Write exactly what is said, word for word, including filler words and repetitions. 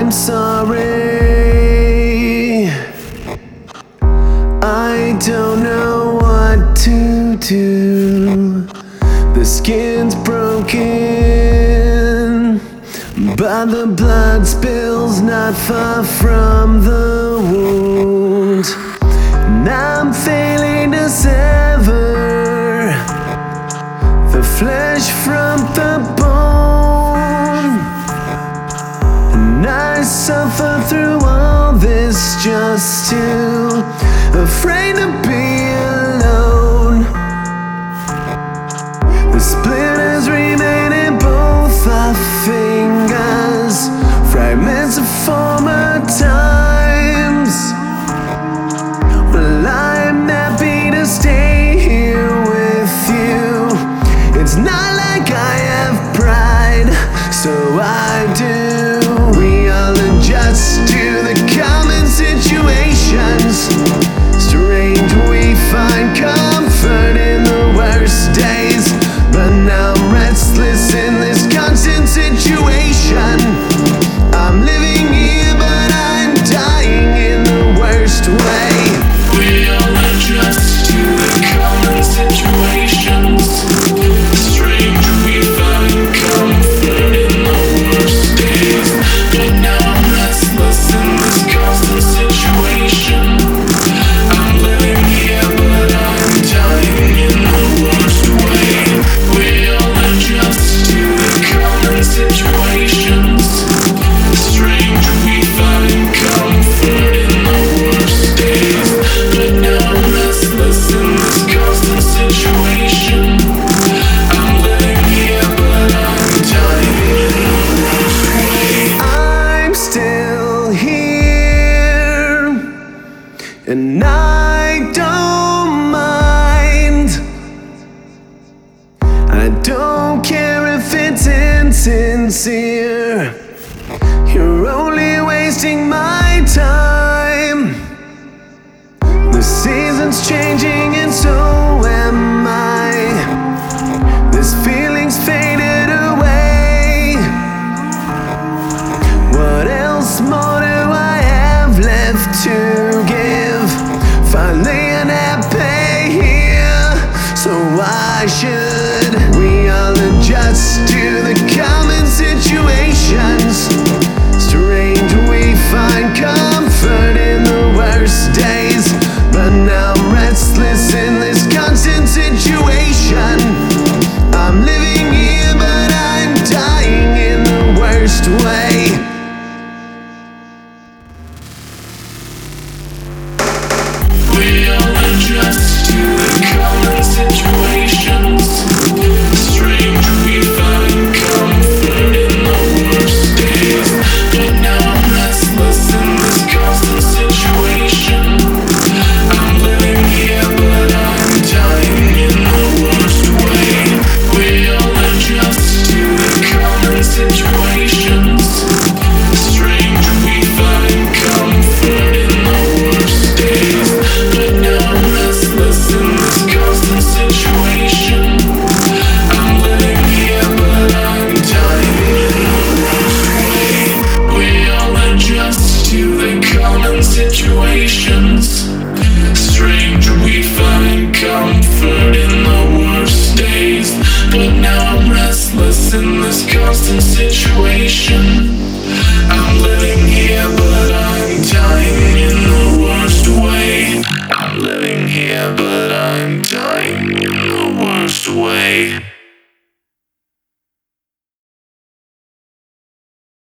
I'm sorry. I don't know what to do. The skin's broken, but the blood spills not far from the wound. And I'm failing to sever the flesh from the bone. And I suffer through all this just to, afraid to be alone. The splinters remain in both our fingers, fragments of former times. Well, I'm happy to stay here with you. It's not like I have pride, so I do. We all adjust to the common situations. Strange, we find comfort in the worst days, but now I'm restless in this constant situation. I'm living here, but I'm dying in the worst way. We all adjust to the common situations. Strange, we find comfort in the worst days, but now I'm restless in this constant situation. I'm living here, but I'm dying in the worst way. We all adjust to the common situations. Strange, we find comfort in the worst days, but now I'm restless in this constant situation. I'm living here, but I'm dying in the worst way. I'm still here, and I don't mind. I don't care if it's insincere. You're only wasting my time. The season's changing and so am I. This feeling's faded away. What else more do I have left to give? Finally unhappy here, so why should we all adjust to the common situations? Strange, we find comfort in the worst days, but now I'm restless in this constant situation. I'm living here, but I'm dying in the worst way. We all adjust to the common situations. Strange, we find comfort in the worst days, but now I'm restless in this constant situation. I'm living here, but I'm dying in the worst way. We all adjust to the common situations. Strange, we find comfort in the worst days, but now I'm restless in this constant situation. I'm living here, but I'm dying in the worst way. We all adjust to the common situations. Strange, we find comfort in the worst days, but now I'm restless in this constant situation.